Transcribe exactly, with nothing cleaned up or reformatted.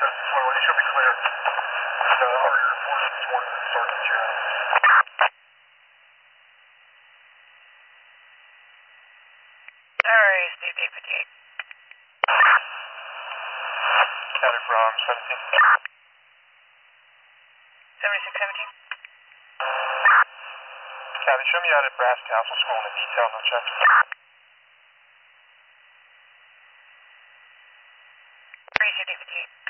Well, it should be clear. So, our report this morning with Sergeant Jones. Alright, Steve eight fifty-eight. County from seventeen. seventy-six seventeen. County, show me out at Brass Council School in detail, no check. Three fifty-eight.